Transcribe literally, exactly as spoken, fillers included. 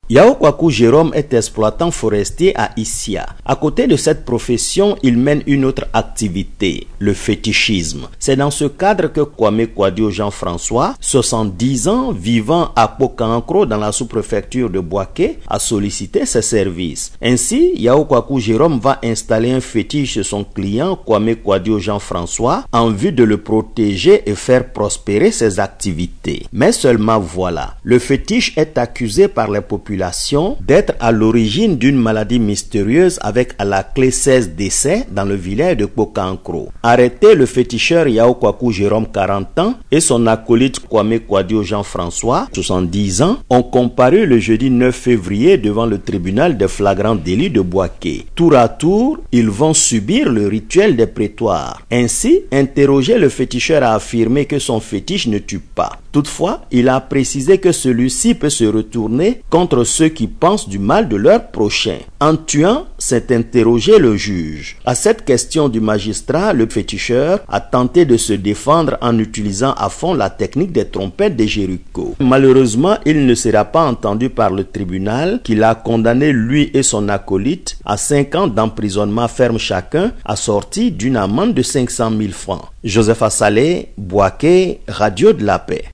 Yao Kwaku Jérôme est exploitant forestier à Issia. À côté de cette profession, il mène une autre activité, le fétichisme. C'est dans ce cadre que Kwame Kwadio Jean-François, soixante-dix ans, vivant à Pokankro dans la sous-préfecture de Bouaké, a sollicité ses services. Ainsi, Yao Kwaku Jérôme va installer un fétiche chez son client Kwame Kwadio Jean-François en vue de le protéger et faire prospérer ses activités. Mais seulement voilà, le fétiche est accusé par les populations d'être à l'origine d'une maladie mystérieuse avec à la clé seize décès dans le village de Pokankro. Arrêté, le féticheur Yao Kwaku Jérôme, quarante ans, et son acolyte Kwame Kwadio Jean-François, soixante-dix ans, ont comparu le jeudi neuf février devant le tribunal de flagrant délit de Bouaké. Tour à tour, ils vont subir le rituel des prétoires. Ainsi, interrogé, le féticheur a affirmé que son fétiche ne tue pas. Toutefois, il a précisé que celui-ci peut se retourner contre ceux qui pensent du mal de leur prochain. En tuant, s'est interrogé le juge. À cette question du magistrat, le féticheur a tenté de se défendre en utilisant à fond la technique des trompettes de Jéricho. Malheureusement, il ne sera pas entendu par le tribunal qui l'a condamné, lui et son acolyte, à cinq ans d'emprisonnement ferme chacun, assorti d'une amende de cinq cent mille francs. Joseph Assalé, Bouaké, Radio de la Paix.